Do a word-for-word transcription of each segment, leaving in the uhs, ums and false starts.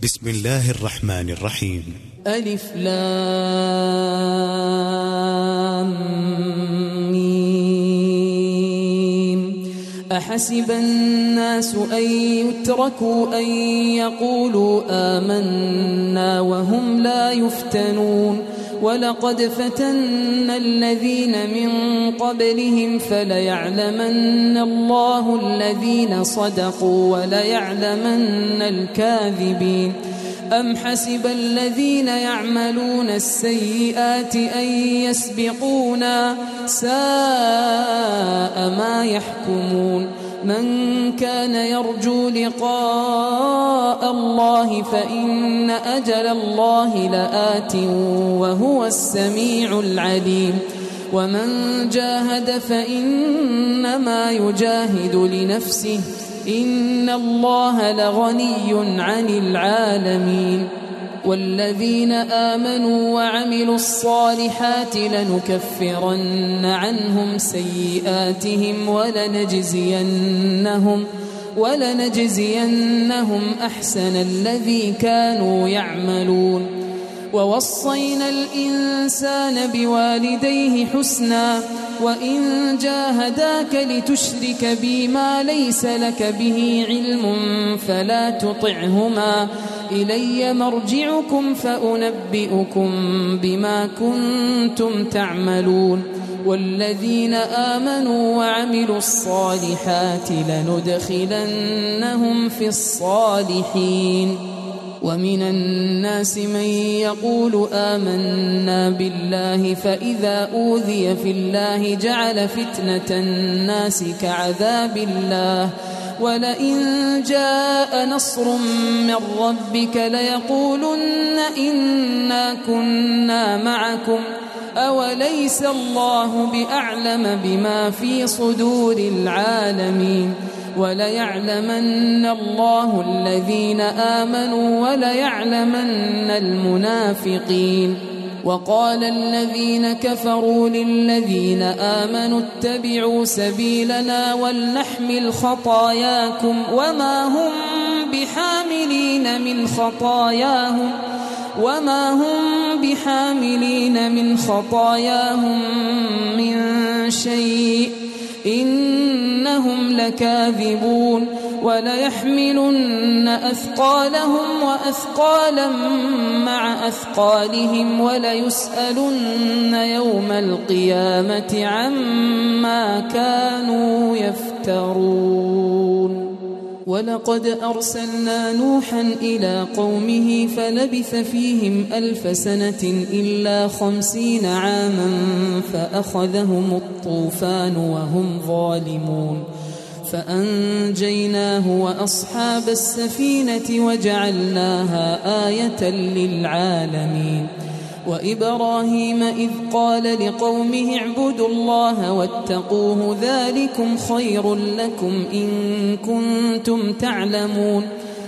بسم الله الرحمن الرحيم. ألف لام ميم. أحسب الناس أن يتركوا أن يقولوا آمنا وهم لا يفتنون ولقد فتنا الذين من قبلهم فليعلمن الله الذين صدقوا وليعلمن الكاذبين. أم حسب الذين يعملون السيئات أن يسبقونا ساء ما يحكمون. من كان يرجو لقاء الله فإن أجل الله لآت وهو السميع العليم. ومن جاهد فإنما يجاهد لنفسه إن الله لغني عن العالمين. والذين آمنوا وعملوا الصالحات لنكفرن عنهم سيئاتهم ولنجزينهم ولنجزينهم أحسن الذي كانوا يعملون. ووصينا الإنسان بوالديه حسنا وإن جاهداك لتشرك بي ما ليس لك به علم فلا تطعهما إلي مرجعكم فأنبئكم بما كنتم تعملون. والذين آمنوا وعملوا الصالحات لندخلنهم في الصالحين. ومن الناس من يقول آمنا بالله فإذا أوذي في الله جعل فتنة الناس كعذاب الله ولئن جاء نصر من ربك ليقولن إنا كنا معكم أوليس الله بأعلم بما في صدور العالمين. وليعلمن الله الذين آمنوا وليعلمن المنافقين. وقال الذين كفروا للذين آمنوا اتبعوا سبيلنا ولنحمل خطاياكم وما هم بحاملين من خطاياهم وما هم بحاملين من خطاياهم من شيء إنهم لكاذبون. وليحملن أثقالهم وأثقالا مع أثقالهم وليسألن يوم القيامة عما كانوا يفترون. ولقد أرسلنا نوحا إلى قومه فلبث فيهم ألف سنة إلا خمسين عاما فأخذهم الطوفان وهم ظالمون فأنجيناه وأصحاب السفينة وجعلناها آية للعالمين. وإبراهيم إذ قال لقومه اعبدوا الله واتقوه ذلكم خير لكم إن كنتم تعلمون.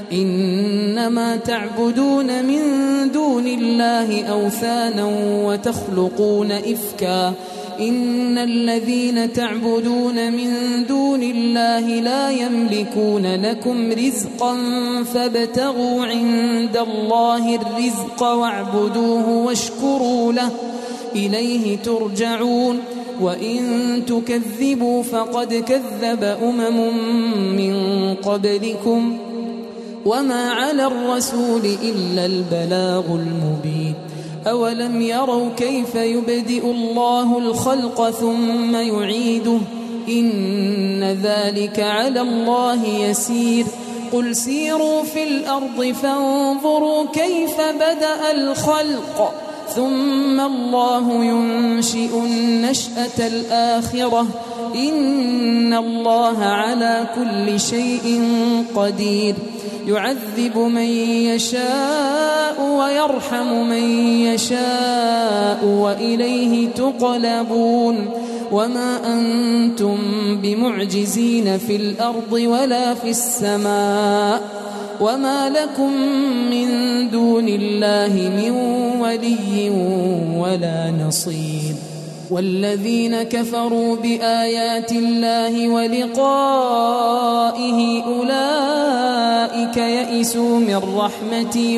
إنما تعبدون من دون الله أوثانا وتخلقون إفكا إن الذين تعبدون من دون الله لا يملكون لكم رزقا فابتغوا عند الله الرزق واعبدوه واشكروا له إليه ترجعون. وإن تكذبوا فقد كذب أمم من قبلكم وما على الرسول إلا البلاغ المبين. أولم يروا كيف يبدئ الله الخلق ثم يعيده إن ذلك على الله يسير. قل سيروا في الأرض فانظروا كيف بدأ الخلق ثم الله ينشئ النشأة الآخرة إن الله على كل شيء قدير. يعذب من يشاء ويرحم من يشاء وإليه تقلبون. وما أنتم بمعجزين في الأرض ولا في السماء وما لكم من دون الله من ولي ولا نصير. والذين كفروا بآيات الله ولقائه أولئك يئسوا من رحمتي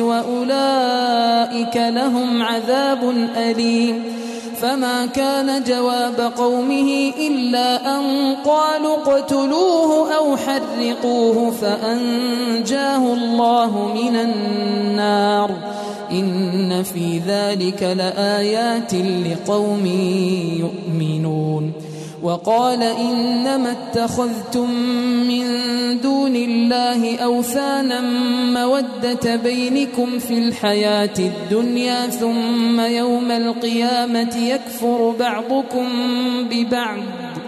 وأولئك لهم عذاب أليم فما كان جواب قومه إلا أن قالوا اقتلوه أو حرقوه فأنجاه الله من النار إن في ذلك لآيات لقوم يؤمنون. وقال إنما اتخذتم من دون الله أوثانا مودة بينكم في الحياة الدنيا ثم يوم القيامة يكفر بعضكم ببعض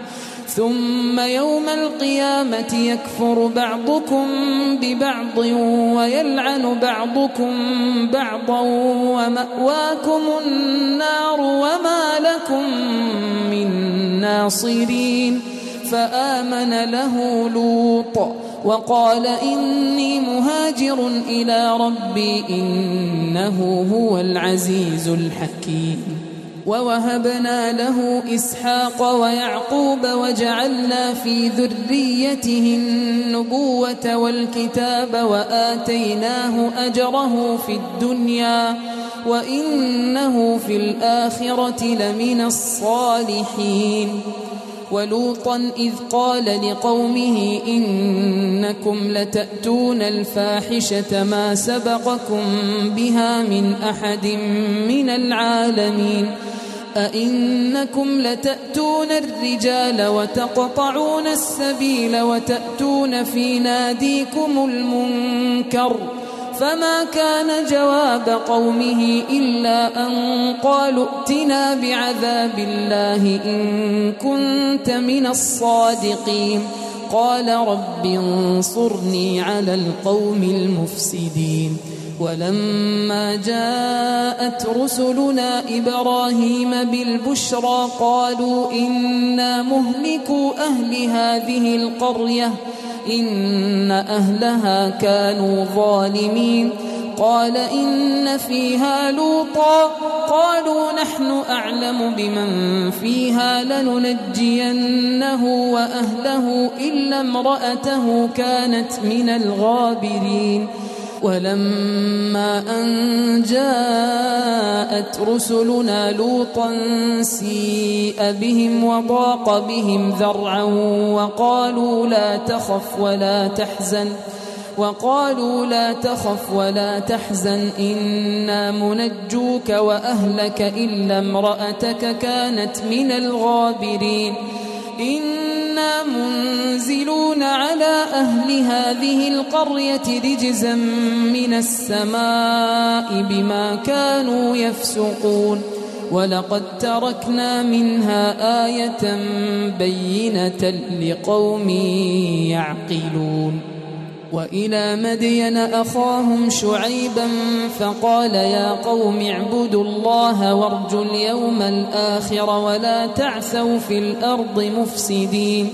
ثم يوم القيامة يكفر بعضكم ببعض ويلعن بعضكم بعضا ومأواكم النار وما لكم من ناصرين فآمن له لوط وقال إني مهاجر إلى ربي إنه هو العزيز الحكيم. ووهبنا له إسحاق ويعقوب وجعلنا في ذريته النبوة والكتاب وآتيناه أجره في الدنيا وإنه في الآخرة لمن الصالحين. ولوطا إذ قال لقومه إنكم لتأتون الفاحشة ما سبقكم بها من أحد من العالمين أئنكم لتأتون الرجال وتقطعون السبيل وتأتون في ناديكم المنكر فما كان جواب قومه إلا أن قالوا ائتنا بعذاب الله إن كنت من الصادقين قال رب انصرني على القوم المفسدين. ولما جاءت رسلنا إبراهيم بالبشرى قالوا إنا مهلكو أهل هذه القرية إن أهلها كانوا ظالمين قال إن فيها لوطا قالوا نحن أعلم بمن فيها لننجينه وأهله إلا امرأته كانت من الغابرين. ولما أن جاءت رسلنا لوطا سيء بهم وضاق بهم ذرعا وقالوا لا تخف ولا تحزن وقالوا لا تخف ولا تحزن إنا منجوك وأهلك إلا امرأتك كانت من الغابرين إنا منزلون على أهل هذه القرية رجزا من السماء بما كانوا يفسقون ولقد تركنا منها آية بينة لقوم يعقلون. وإلى مدين أخاهم شعيبا فقال يا قوم اعبدوا الله وارجوا اليوم الآخر ولا تعثوا في الأرض مفسدين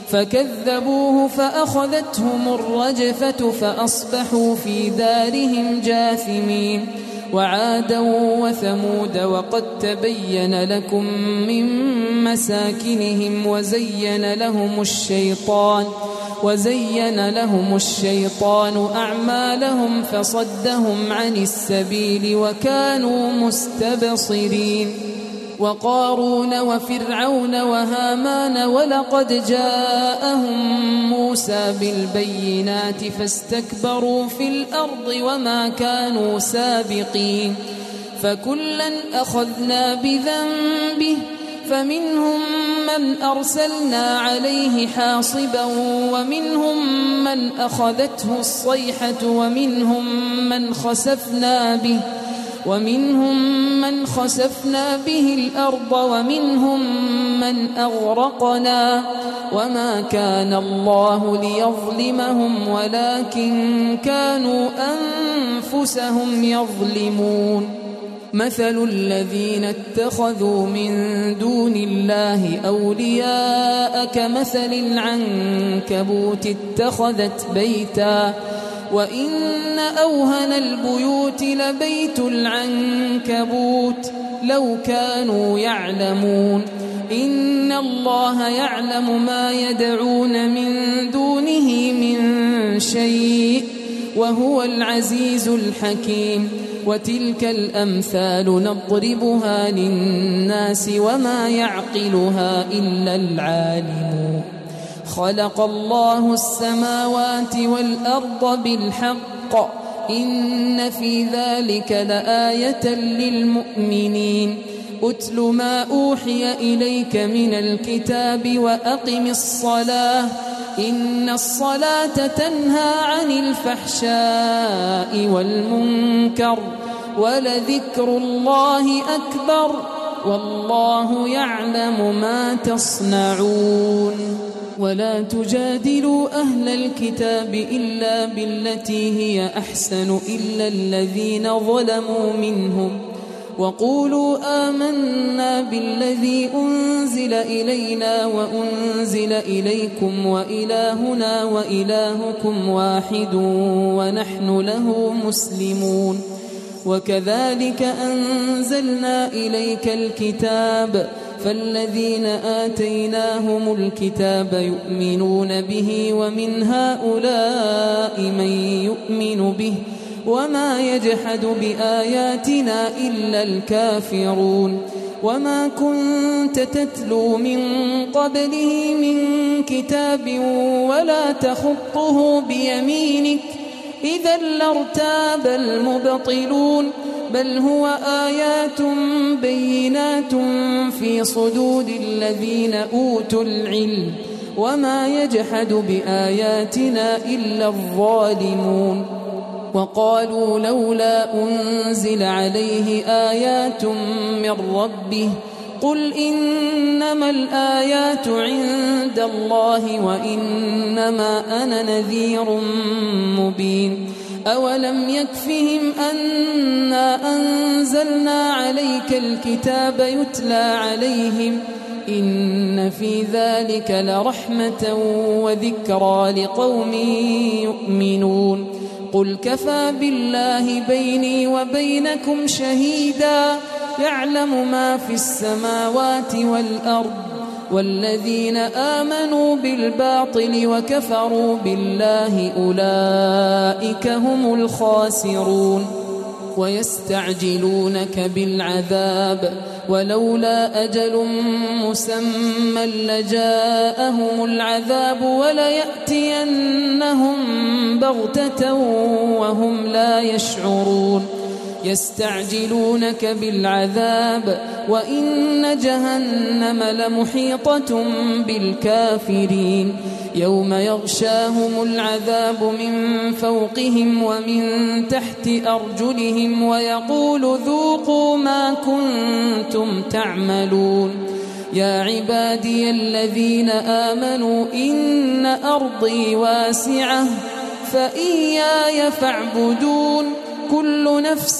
فكذبوه فأخذتهم الرجفة فأصبحوا في دارهم جاثمين. وعادا وثمود وقد تبين لكم من مساكنهم وزين لهم الشيطان وزين لهم الشيطان أعمالهم فصدهم عن السبيل وكانوا مستبصرين. وقارون وفرعون وهامان ولقد جاءهم موسى بالبينات فاستكبروا في الأرض وما كانوا سابقين فكلا أخذنا بذنبه فمنهم من أرسلنا عليه حاصبا ومنهم من أخذته الصيحة ومنهم من خسفنا به ومنهم من خسفنا به الأرض ومنهم من أغرقنا وما كان الله ليظلمهم ولكن كانوا أنفسهم يظلمون. مثل الذين اتخذوا من دون الله أولياء كمثل العنكبوت اتخذت بيتا وإن أوهن البيوت لبيت العنكبوت لو كانوا يعلمون إن الله يعلم ما يدعون من دونه من شيء وهو العزيز الحكيم وتلك الأمثال نضربها للناس وما يعقلها إلا العالمون خلق الله السماوات والأرض بالحق إن في ذلك لآية للمؤمنين أتل ما أوحي إليك من الكتاب وأقم الصلاة إن الصلاة تنهى عن الفحشاء والمنكر ولذكر الله أكبر والله يعلم ما تصنعون ولا تجادلوا أهل الكتاب إلا بالتي هي أحسن إلا الذين ظلموا منهم وقولوا آمنا بالذي أنزل إلينا وأنزل إليكم وإلهنا وإلهكم واحد ونحن له مسلمون وكذلك أنزلنا إليك الكتاب فالذين آتيناهم الكتاب يؤمنون به ومن هؤلاء من يؤمن به وما يجحد بآياتنا إلا الكافرون وما كنت تتلو من قبله من كتاب ولا تخطه بيمينك إذا لارتاب المبطلون بل هو آيات بينات في صدور الذين أوتوا العلم وما يجحد بآياتنا إلا الظالمون وقالوا لولا أنزل عليه آيات من ربه قل إنما الآيات عند الله وإنما أنا نذير مبين أولم يكفهم أنا أنزلنا عليك الكتاب يتلى عليهم إن في ذلك لرحمة وذكرى لقوم يؤمنون قل كفى بالله بيني وبينكم شهيدا يعلم ما في السماوات والأرض والذين آمنوا بالباطل وكفروا بالله أولئك هم الخاسرون ويستعجلونك بالعذاب ولولا أجل مسمى لجاءهم العذاب وليأتينهم بغتة وهم لا يشعرون يستعجلونك بالعذاب وإن جهنم لمحيطة بالكافرين يوم يغشاهم العذاب من فوقهم ومن تحت أرجلهم ويقول ذوقوا ما كنتم تعملون يا عبادي الذين آمنوا إن أرضي واسعة فإياي فاعبدون كل نفس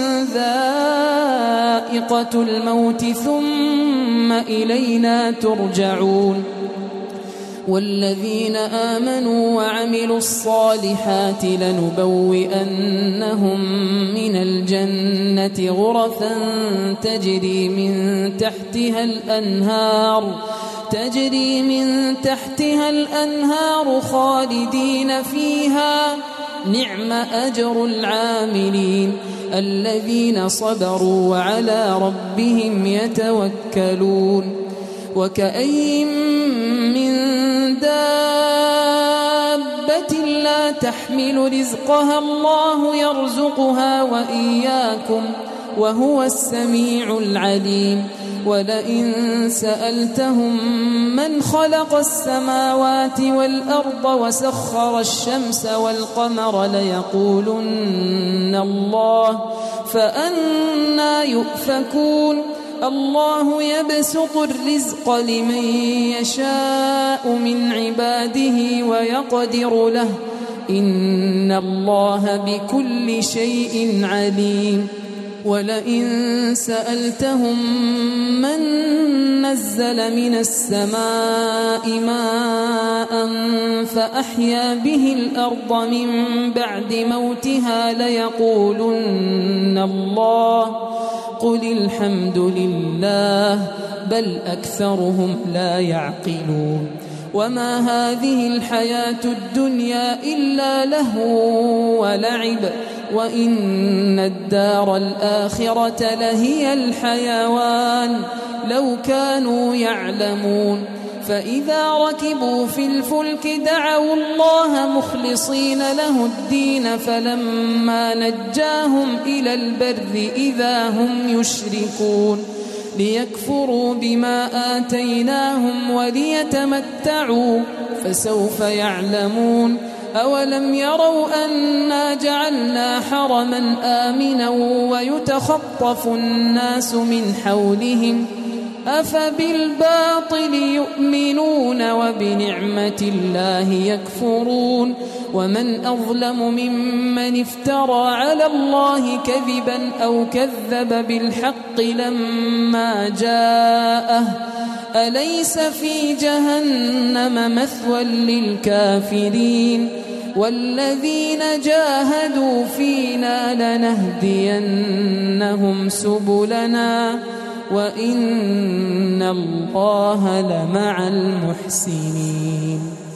ذائقة الموت ثم إلينا ترجعون والذين آمنوا وعملوا الصالحات لنبوئنهم من الجنة غرفا تجري من تحتها الأنهار تجري من تحتها الأنهار خالدين فيها نعم أجر العاملين الذين صبروا وعلى ربهم يتوكلون وكأي من دابة لا تحمل رزقها الله يرزقها وإياكم وهو السميع العليم ولئن سألتهم من خلق السماوات والأرض وسخر الشمس والقمر ليقولن الله فأنى يؤفكون الله يبسط الرزق لمن يشاء من عباده ويقدر له إن الله بكل شيء عليم ولئن سألتهم من نزل من السماء ماء فأحيا به الأرض من بعد موتها ليقولن الله قل الحمد لله بل أكثرهم لا يعقلون وما هذه الحياة الدنيا إلا لهو ولعب وإن الدار الآخرة لهي الحيوان لو كانوا يعلمون فإذا ركبوا في الفلك دعوا الله مخلصين له الدين فلما نجاهم إلى البر إذا هم يشركون ليكفروا بما آتيناهم وليتمتعوا فسوف يعلمون أولم يروا أنا جعلنا حرما آمنا ويتخطف الناس من حولهم أفبالباطل يؤمنون وبنعمة الله يكفرون ومن أظلم ممن افترى على الله كذبا أو كذب بالحق لما جاءه أليس في جهنم مثوى للكافرين والذين جاهدوا فينا لنهدينهم سبلنا وإن الله لمع المحسنين.